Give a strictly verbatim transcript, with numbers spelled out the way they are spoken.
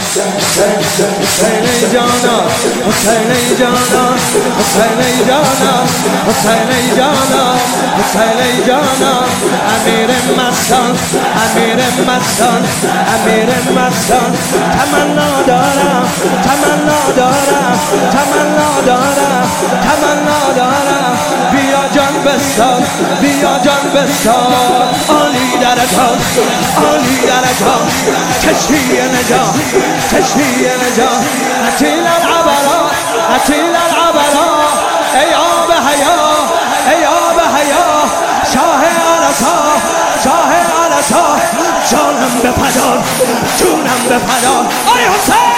حسین جانا حسین جانا حسین جانا حسین جانا حسین جانا امیر مستان امیر مستان امیر مستان تمنا دارم تمنا دارم تمنا دارم تمنا دارم بیا جان بستان بیا جان بستان عالی درجات عالی درجات کشتی نجات کشتی نجات عتیل العبرات عتیل العبرات ای آب حیا ای آب حیا شاه عرصا شاه عرصا جانم بپدار جونم بپدار آی حسین